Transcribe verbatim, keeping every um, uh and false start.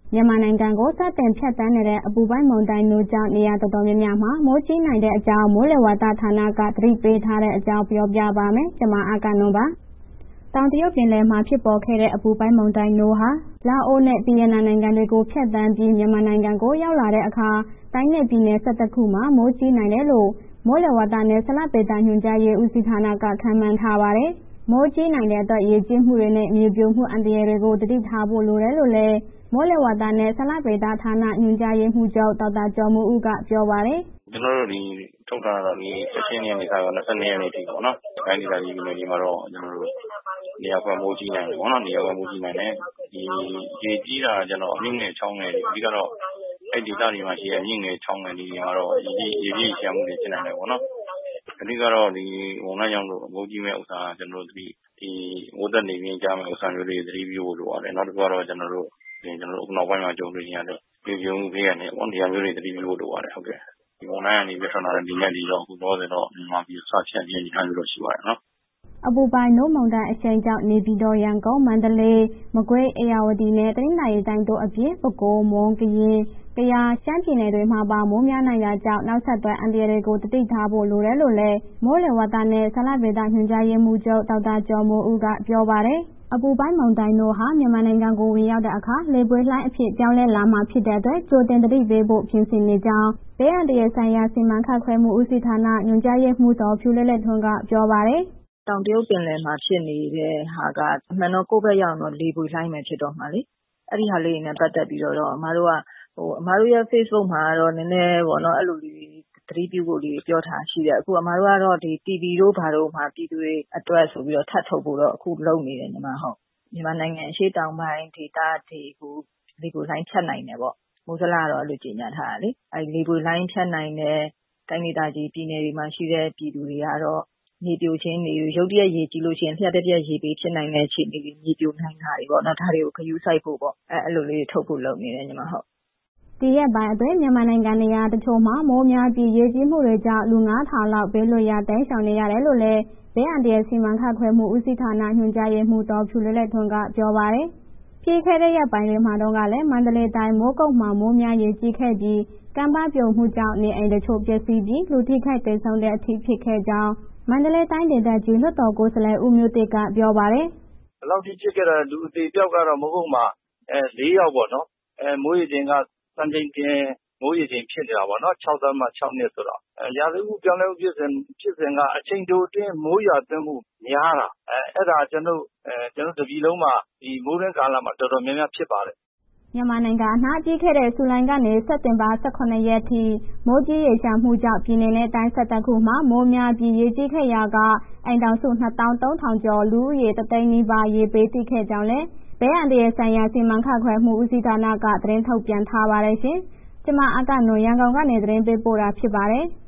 မြန်မာနိုင်ငံကိုစတင်ဖြတ်သန်းနေတဲ့အပူပိုင်းမုန်တိုင်းနိုးကြောင့်နေရာတော်တော်များများမှာမိုးကြီးနိုင်တဲ့အကြောင်းမိုးလေဝသဌာနကသတိပေးထားတဲ့အကြောင်းပြောပြပါမယ်။ကျွန်မအကနုံပါ။တောင်တရုတ်ပင်လယ်မှာဖြစ်ပေါ်ခဲ့တဲ့အပူပိုင်းမုန်တိုင်းနိုးဟာလာအိုနဲ့ဗီယက်နမ်နိုင်ငံတွေကိုဖြတ်သန်းပြီးမြန်မာနိုင်ငံကိုရောက်လာတဲ့အခါတိုင်းနဲ့ပြည်နယ်၁၁ခုမှာမိုးကြီးနိုင်တယ်လို့မိုးလေဝသနဲ့ဇလဗေဒညွှန်ကြားရေးဦးစီးဌာနကခန့်မှန်းထားပါတယ်။မိုးကြီးနိုင်တဲ့အတွက်ရေကြီးမှုတွေနဲ့မြေပြိုမှုအန္တရာယ်တွေကိုသတိထားဖို့လိုတယ်လို့လည်းမိုးလေဝသနဲ့ဇလဗေဒဌာနညွှန်ကြားရေးမှူးချုပ်ဒေါက်တာကျော်မိုးဦးကပြောပါတယ်။ကျွန်တော်တို့ဒီထုတ်ထားတာဒီ၁၈ရက်နေ့ကနေ၂၂ရက်နေ့ထိပေါ့နော်။တိုင်းဒေသကြီးပြည်နယ်တွေမှာတော့ကျွန်တော်တို့နေရာကွက်မိုးကြီးနိုင်တယ်ပေါ့နော်။နေရာကွက်မိုးကြီးနိုင်တယ်ဒီရေကြီးတာကျွန်တော်အမြင့်ငယ်ချောင်းငယ်တွေအဓိကတော့အဲ့ဒီဒေသတွေမှာရှိတဲ့အမြင့်ငယ်ချောင်းငယ်တွေကတော့ရေကြီးရေကြီးရှာမှုတွေဖြစ်နိုင်တယ်ပေါ့နော်။အဓိကတော့ဒီဝန်ထမ်းကြောင့်လို့မိုးကြီးမဲ့ဥစ္စာကျွန်တော်တို့ဒီဒီဝတ်သက်နေပြင်းကြမဲ့ဥစ္စာမျိုးတွေသတိပြုဖို့လိုပါတယ်။နောက်တစ်ခုကတော့ကျွန်တော်တို့ကျွန်တော်တို့နောက်ပိုင်းမှာကြုံတွေ့ရတဲ့ပြည်ပြုံးပေးရတဲ့ပေါ့ဒီဟာမျိုးတွေသတိပြုဖို့လိုပါတယ်ဟုတ်ကဲ့ဒီဝန်ထမ်းကနေပြထနာတဲ့ဒီနေ့ဒီတော့အခုတော့ဆိုတော့မြန်မာပြည်စဖြတ်ရင်းထားလို့ရှိပါတယ်နော်အပူပိုင်းနိုးမုန်တိုင်းအရှိန်ကြောင့်နေပြည်တော်ရန်ကုန်မန္တလေးမကွေးအေရဝတီနဲ့တနင်္သာရီတိုင်းတို့အပြင်ပဲခူးမွန်ကရင်ကယားရှမ်းပြည်နယ်တွေမှာပါမိုးများနိုင်တာကြောင့်နောက်ဆက်တွဲအန္တရာယ်တွေကိုတတိထားဖို့လိုတယ်လို့လည်းမိုးလေဝသနဲ့ဇလဗေဒညွှန်ကြားရေးမှူးချုပ်ဒေါက်တာကျော်မိုးဦးကပြောပါတယ်အပူပိုင်းမုန်တိုင်းနိုးဟာမြန်မာနိုင်ငံကိုဝင်ရောက်တဲ့အခါလေပွေလှိုင်းအဖြစ်ပြောင်းလဲလာမှာဖြစ်တဲ့အတွက်ကြိုတင်သတိပေးဖို့ပြင်ဆင်နေကြောင်းဘေးအန္တရာယ်ဆိုင်ရာစီမံခန့်ခွဲမှုဦးစီးဌာနညွှန်ကြားရေးမှူးတော်ဖြူလဲ့လဲ့ထွန်းကပြောပါတယ်တောင်တရုတ်ပင်လယ်မှာဖြစ်နေတဲ့ဟာကအမှန်တော့ကိုယ့်ဘက်ရောက်တော့လေပွေလှိုင်းပဲဖြစ်တော့မှာလေအဲ့ဒီဟာလေးနဲ့ပတ်သက်ပြီးတော့အမားတို့ကဟိုအမားတို့ရဲ့ Facebook မှာတော့နည်းနည်းပေါ့နော်အဲ့လိုလေးသတိပြုဖို့လေးပြောထားရှိတယ်အခုအမားတို့ကတော့ဒီ တီ ဗီ တို့ဘာတို့မှာပြည်သူတွေအတွက်ဆိုပြီးတော့ထပ်ထုတ်ဖို့တော့အခုလုပ်နေတယ်ညီမဟုတ်မြန်မာနိုင်ငံအရှေ့တောင်ပိုင်းဒေသတွေကိုလေပွေလှိုင်းဖြတ်နိုင်တယ်ပေါ့မိုးစလကတော့အဲ့လိုကြေညာထားတာလေအဲ့လေပွေလှိုင်းဖြတ်နိုင်တဲ့တိုင်းဒေသကြီးပြည်နယ်တွေမှာရှိတဲ့ပြည်သူတွေကတော့မြေပြိုခြင်းတွေရုတ်တရက်ရေကြီးလို့ရှိရင်လျှက်တစ်ပြက်ရေပေးဖြစ်နိုင်တဲ့အခြေအနေတွေမြေပြိုနိုင်တာတွေပေါ့နော်ဒါတွေကိုခရူးစိုက်ဖို့ပေါ့အဲအဲ့လိုလေးထုတ်ဖို့လုပ်နေတယ်ညီမဟုတ်ဒီရက်ပိုင်းအတွင်းမြန်မာနိုင်ငံနေရာတချို့မှာမိုးများပြီးရေကြီးမှုတွေကြောင့်လူ၅ထောင်လောက်ဘေးလွတ်ရာတိမ်းရှောင်နေရတယ်လို့လည်းဘေးအန္တရာယ်စီမံခန့်ခွဲမှုဦးစီးဌာနညွှန်ကြားရေးမှူးတော်ဖြူလဲ့လဲ့ထွန်းကပြောပါတယ်ပြီးခဲ့တဲ့ရက်ပိုင်းတွေမှာတော့ကလည်းမန္တလေးတိုင်းမိုးကုတ်မှာမိုးများရေကြီးခဲ့ပြီးကမ်းပါးပြိုမှုကြောင့်နေအိမ်တချို့ပျက်စီးပြီးလူထိခိုက်သေဆုံးတဲ့အထိဖြစ်ခဲ့ကြောင်းမန္တလေးတိုင်းဒေသကြီးလွှတ်တော်ကိုယ်စားလှယ်ဦးမျိုးတစ်ကပြောပါတယ်။ဘယ်လောက်ထိဖြစ်ခဲ့တာလူအသေးပြောက်ကတော့မိုးကုတ်မှာအဲ၄ယောက်ပေါ့နော်အဲမိုးရေချိန်ကစံချိန်တင်မိုးရေချိန်ဖြစ်နေတာပေါ့နော်၆သန်းမှ၆နှစ်ဆိုတော့အဲရာသီဥတုပြောင်းလဲမှုဖြစ်စဉ်ဖြစ်စဉ်ကအချိန်တိုအတွင်းမိုးရွာသွန်းမှုများတာအဲအဲ့ဒါကျွန်တော်အဲကျွန်တော်တပြည်လုံးမှာဒီမိုးရင်းကာလမှာတော်တော်များများဖြစ်ပါတယ်မြန်မာနိုင်ငံအနှံ့ကြီးခဲ့တဲ့ဇူလိုင်ကနေစက်တင်ဘာ၁၇ရက်ထိမိုးကြီးရေရှားမှုကြောင့်ပြည်နယ်နဲ့တိုင်း၁၁ခုမှာမိုးများပြီးရေကြီးခဲ့ရာကအိမ်တောင်စု၂သောင်းသုံးထောင်ကျော်လူဦးရေတစ်သိန်းနီးပါးရေပေးသိခဲ့ကြောင်းလည်းဘေးအန္တရာယ်ဆိုင်ရာစီမံခန့်ခွဲမှုဦးစီးဌာနကသတင်းထုတ်ပြန်ထားပါတယ်ရှင်။ကျွန်မအကနွန်ရန်ကုန်ကနေသတင်းပေးပို့တာဖြစ်ပါတယ်။